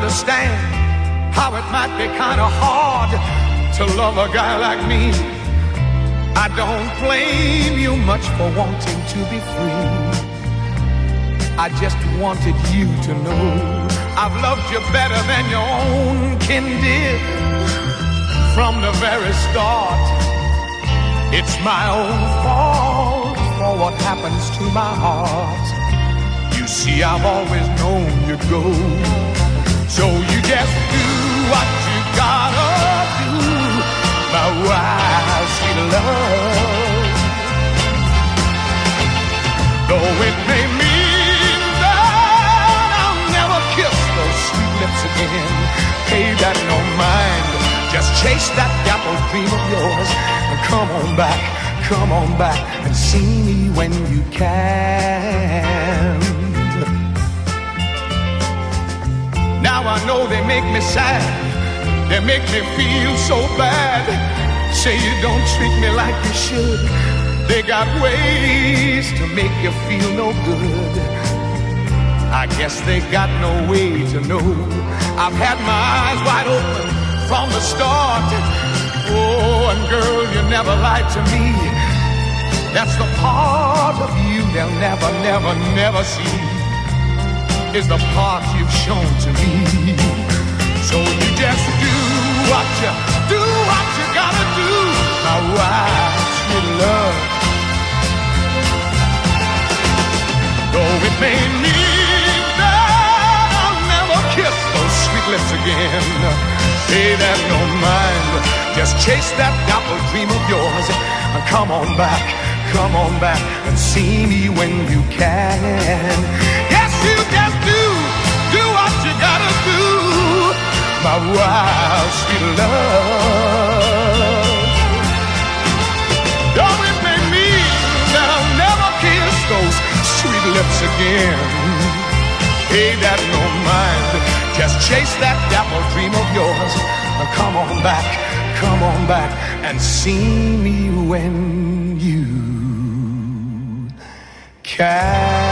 understand how it might be kind of hard to love a guy like me. I don't blame you much for wanting to be free. I just wanted you to know I've loved you better than your own kin did. From the very start, it's my own fault for what happens to my heart. You see, I've always known you'd go, so you just do what you gotta do, my wild sweet love. Though it may mean that I'll never kiss those sweet lips again, pay that no mind. Just chase that dapple dream of yours and come on back and see me when you can. Now I know they make me sad, they make me feel so bad. Say you don't treat me like you should. They got ways to make you feel no good. I guess they got no way to know I've had my eyes wide open from the start. Oh, and girl, you never lied to me. That's the part of you they'll never, never, never see, is the part you've shown to me. So you just do what you gotta do, my wild sweet love. Though it may mean that I'll never kiss those sweet lips again, pay that no mind. Just chase that dapple dream of yours and come on back and see me when you can. Yes, you just do what you gotta do, my wild sweet love. Though it may mean that I'll never kiss those sweet lips again, pay that no mind. Just chase that dapple dream of yours and come on back and see me when you can.